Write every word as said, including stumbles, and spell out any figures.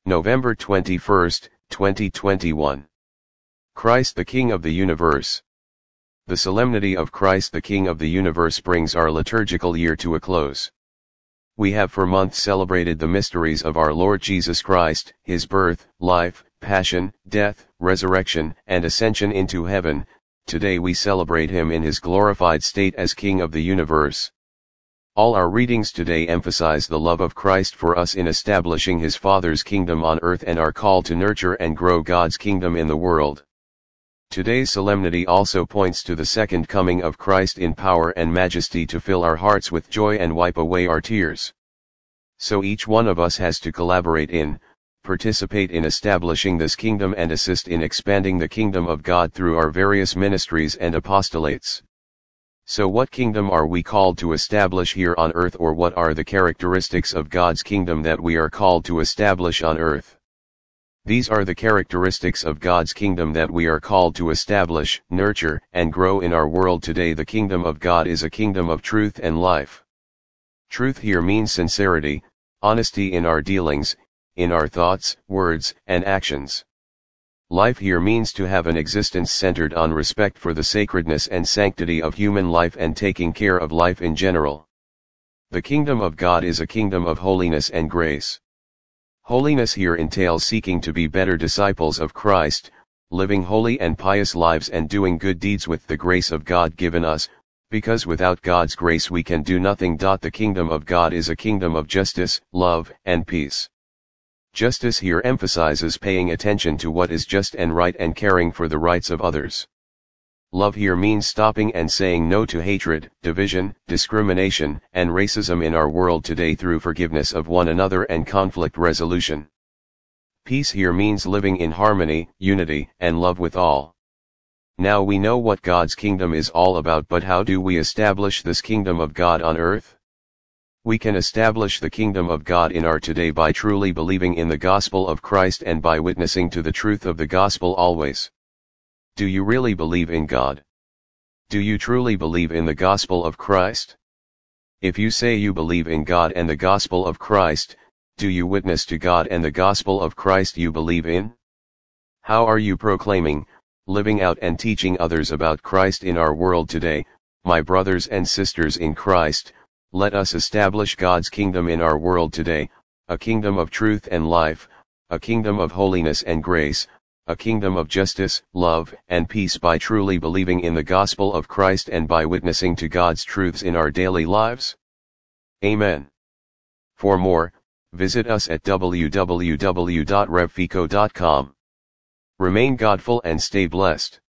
November twenty-first, twenty twenty-one. Christ the King of the Universe. The solemnity of Christ the King of the Universe brings our liturgical year to a close. We have for months celebrated the mysteries of our Lord Jesus Christ, his birth, life, passion, death, resurrection, and ascension into heaven. Today we celebrate him in his glorified state as King of the universe. All our readings today emphasize the love of Christ for us in establishing his Father's kingdom on earth and our call to nurture and grow God's kingdom in the world. Today's solemnity also points to the second coming of Christ in power and majesty to fill our hearts with joy and wipe away our tears. So each one of us has to collaborate in, participate in establishing this kingdom and assist in expanding the kingdom of God through our various ministries and apostolates. So what kingdom are we called to establish here on earth, or what are the characteristics of God's kingdom that we are called to establish on earth? These are the characteristics of God's kingdom that we are called to establish, nurture, and grow in our world today. The kingdom of God is a kingdom of truth and life. Truth here means sincerity, honesty in our dealings, in our thoughts, words, and actions. Life here means to have an existence centered on respect for the sacredness and sanctity of human life and taking care of life in general. The kingdom of God is a kingdom of holiness and grace. Holiness here entails seeking to be better disciples of Christ, living holy and pious lives and doing good deeds with the grace of God given us, because without God's grace we can do nothing. The kingdom of God is a kingdom of justice, love, and peace. Justice here emphasizes paying attention to what is just and right and caring for the rights of others. Love here means stopping and saying no to hatred, division, discrimination, and racism in our world today through forgiveness of one another and conflict resolution. Peace here means living in harmony, unity, and love with all. Now we know what God's kingdom is all about, but how do we establish this kingdom of God on earth? We can establish the kingdom of God in our today by truly believing in the gospel of Christ and by witnessing to the truth of the gospel always. Do you really believe in God? Do you truly believe in the gospel of Christ? If you say you believe in God and the gospel of Christ, do you witness to God and the gospel of Christ you believe in? How are you proclaiming, living out and teaching others about Christ in our world today? My brothers and sisters in Christ, let us establish God's kingdom in our world today, a kingdom of truth and life, a kingdom of holiness and grace, a kingdom of justice, love, and peace by truly believing in the gospel of Christ and by witnessing to God's truths in our daily lives. Amen. For more, visit us at w w w dot rev fico dot com. Remain Godful and stay blessed.